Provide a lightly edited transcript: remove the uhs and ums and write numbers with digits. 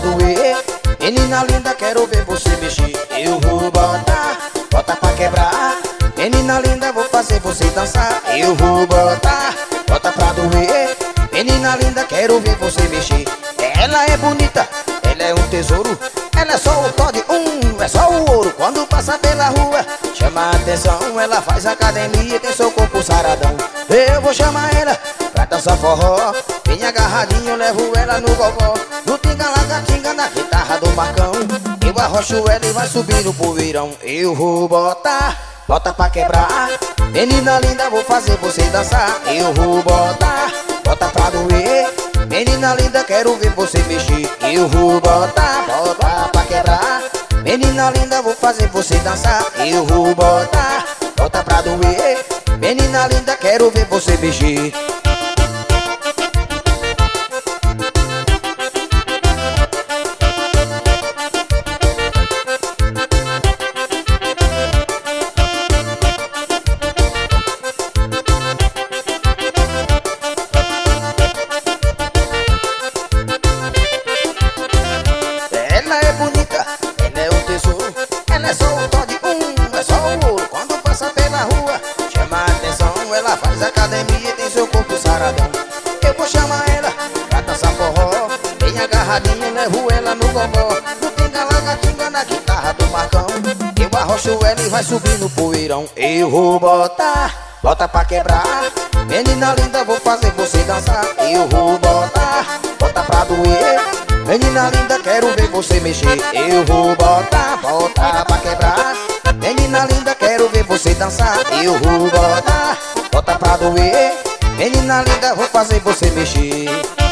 doer. Menina linda, quero ver você mexer. Eu vou botar, bota pra quebrar. Menina linda, vou fazer você dançar. Eu vou botar, bota pra doer. Menina linda, quero ver você mexer. Ela é bonita, ela é um tesouro. Ela é só o Todd, é só o ouro. Quando passa pela rua, chama a atenção. Ela faz academia, tem seu corpo saradão. Eu vou chamar ela pra dançar forró. Bem agarradinho, eu levo ela no gogó. No tinga-laga-tinga, na guitarra do Marcão. Eu arrocho ela e vai subir no poeirão. Eu vou botar, bota pra quebrar. Menina linda, vou fazer você dançar. Eu vou botar, bota pra doer. Menina linda, quero ver você mexer. Eu vou botar, bota pra quebrar. Menina linda, vou fazer você dançar. Eu vou botar, bota pra doer. Menina linda, quero ver você mexer. Ela é bonita, ela é um tesouro. Ela é só o Todd, é só o ouro. Quando passa pela rua, chama a atenção. Ela faz academia e tem seu corpo saradão. Eu vou chamar ela pra dançar forró. Bem agarradinho, levo ela no gogó. No tinga-laga-tinga, na guitarra do Marcão. Eu arrocho ela e vai subir no poeirão. Eu vou botar, bota pra quebrar. Menina linda, vou fazer você dançar. Eu vou botar, bota pra doer. Menina linda, quero ver você mexer. Eu vou botar, bota pra quebrar. Menina linda, quero ver você dançar. Eu vou botar, bota pra doer. Menina linda, vou fazer você mexer.